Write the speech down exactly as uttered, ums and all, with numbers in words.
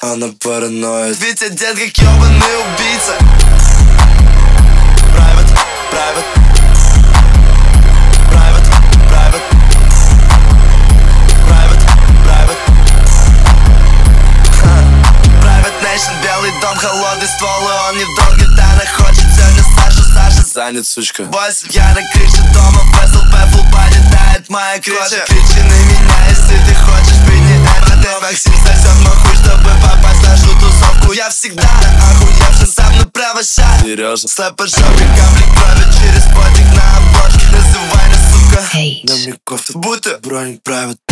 она параноид. Ведь одет как ёбаный убийца. Private, private, private, private, private, private. Private Nation, белый дом, холодный ствол, и он не вдох, гитара хочет сегодня Саша, Саша занят, сучка. Бойся, я на крыше дома, Весел Пэфл подетает моя крыша. Кричи на меня, если ты хочешь принять это. Максим сосет мой хуй, чтобы попасть в нашу тусовку. Я всегда охуевший, сам на правошаг. Серьезно? Слэп по жопе, капли крови через потик на обложке. Называй нас, сука. На мне кофта, Будто броник Private.